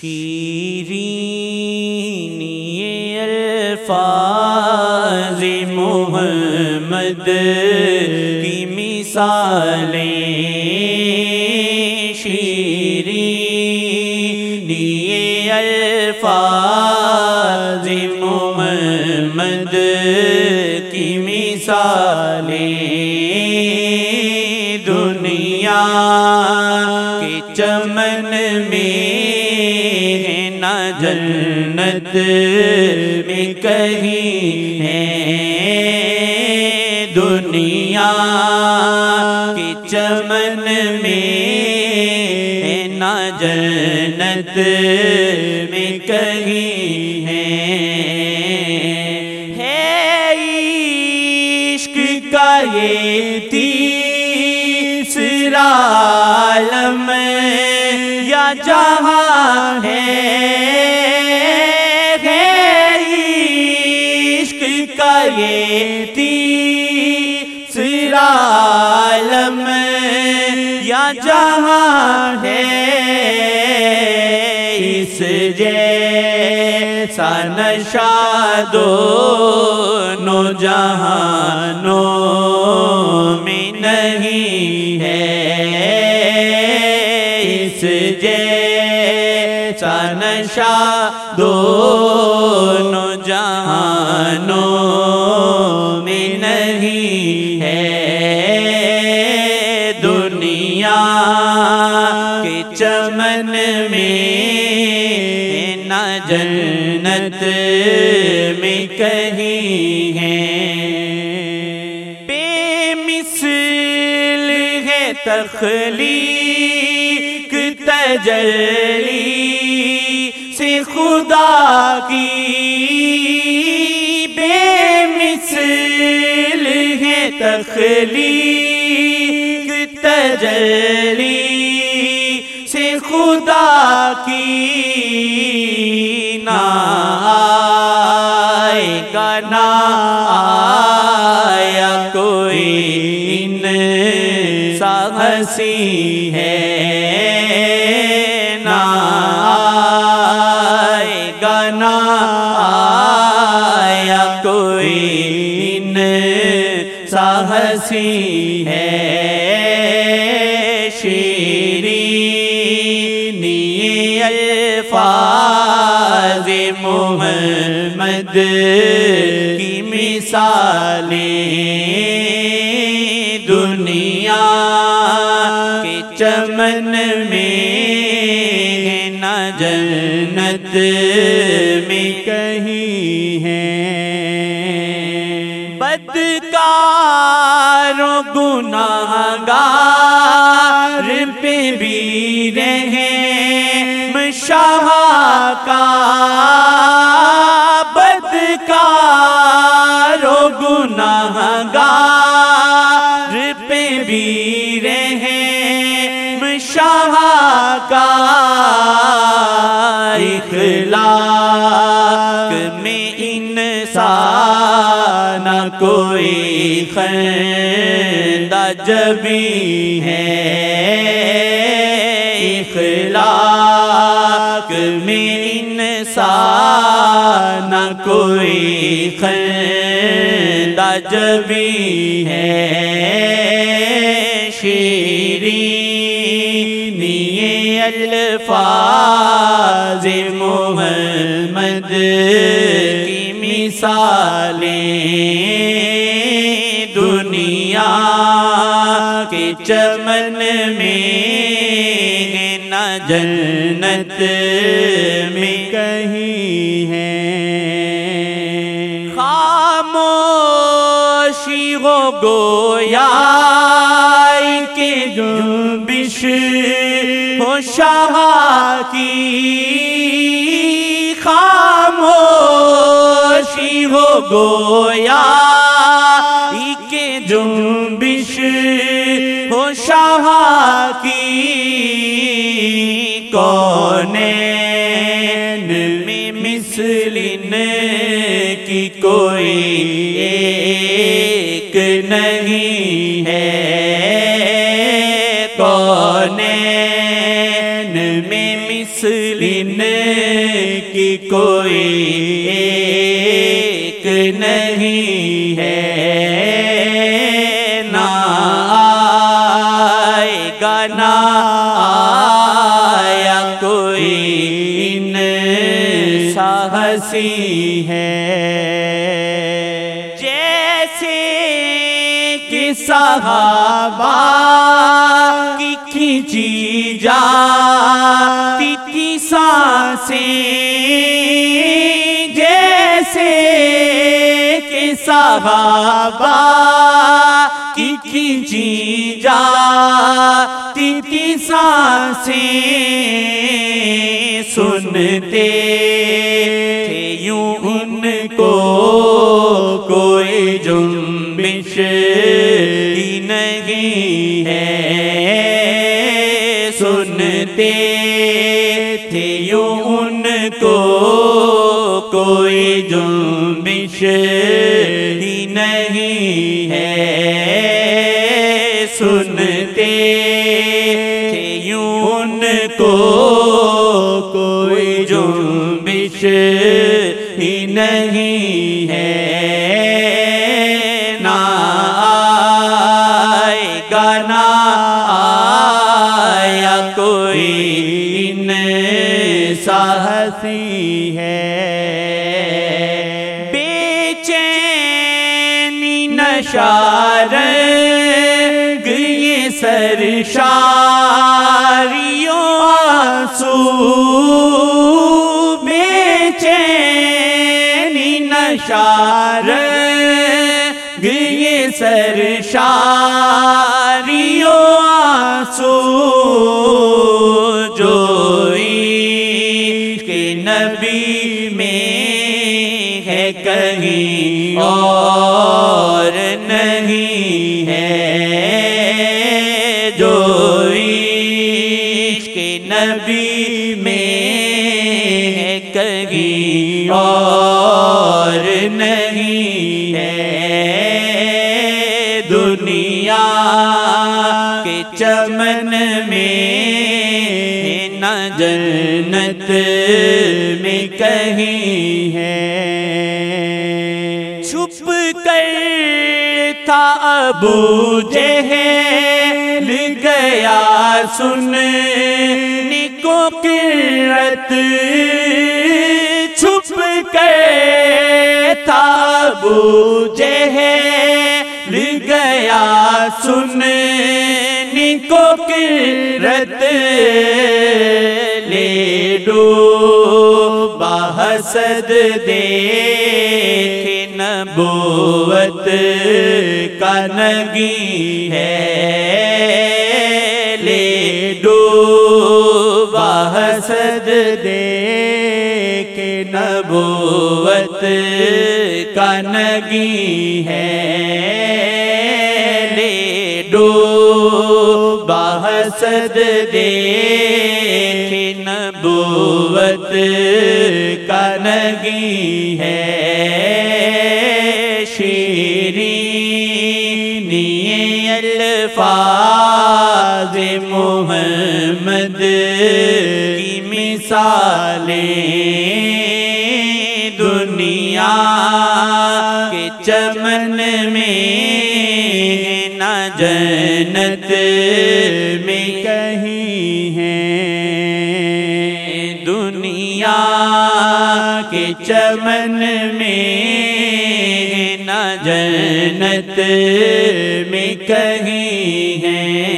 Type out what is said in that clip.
شیرینی الفاظ محمد کی مثالیں، شیرینی الفاظ محمد کی مثالیں، دنیا کے چمن میں ہے نہ جنت میں کہیں ہے، دنیا کے چمن میں ہے نہ جنت میں کہیں ہے عشق کا یہ تیسرا عالم یا جہاں ہے، عشق کا یہ تیسرا عالم یا جہاں ہے، اس جیسا نشہ دونوں جہانوں میں نہیں ہے، اس جیسا نشہ دونوں جہانوں میں نہیں ہے، دنیا کے چمن میں نہ جنت میں کہیں ہے، بے مثل ہے تخلیق تجلی سے خدا کی، بے مثل ہے تخلیق تجلی سے خدا کی، نہ آئے گا نہ آیا کوئی ان سا ہنسی ہے، نہ آئے گا نہ آیا کوئی ان سا ہنسی ہے، شیرینی الفاظ محمد کی مثالیں، دنیا کے چمن میں نہ جنت میں کہیں ہے، بدکاروں گناہگار پہ بھی رحم شاہ کا، بدکاروں گناہگار پہ بھی رحم شاہ کا، اخلاق میں انسان کوئی خندہ جبی ہے، اخلاق میں انسان کوئی خندہ جبی ہے، شیرینی الفاظ محمد کی مثالیں، دنیا کے چمن میں نہ جنت میں کہیں ہے، خاموشی ہو گویا کہ جنبش ہو شاہ کی، خاموشی ہو گویا کہ جنبش ہو شاہ کی، کونین میں مثل ان کی کوئی ایک نہیں ہے، کونین میں مثل ان کی کوئی ایک نہیں ہے، نہ آئے گا نہ آیا کوئی ان سا ہنسی ہے۔ جیسے کہ صحابہ کی کھینچی جاتی تھی سانسیں، جیسے کہ صحابہ کی کھینچی جاتی تھی سانسیں، سنتے تھے یوں ان کو کوئی جنبش ہی نہیں ہے، سنتے تھے یوں ان کو کوئی جنبش ہی نہیں ہے، سنتے تھے یوں ان کو کوئی جنبش ہی نہیں ہے، نہ آئے گا نہ آیا کوئی ان سا ہنسی ہے۔ بے چینی نشارنگ یہ سرشاریوں آنسو، بے چینی نشارنگ یہ سرشاریوں آنسو، جو عشق نبی میں ہے کہیں اور نہیں ہے، جو عشق نبی میں ہے کہیں اور نہیں ہے، دنیا کے چمن میں نہ جنت میں کہیں ہے۔ چھپ کر تھا ابو جہل گیا سننے کو قرۃ، چھپ کر تھا ابو جہل گیا سننے کو قرۃ، لے ڈوبا حسد دیکھ نبوت کا نگی ہے، لے ڈوبا حسد دیکھ نبوت کا نگی ہے، لے ڈوبا حسد دیکھ نبوت کا نگی ہے، شیرینی الفاظ محمد کی مثالیں دنیا کے چمن میں نہ جنت میں کہیں ہیں، دنیا کے چمن میں نہ جنت میں کہیں ہیں،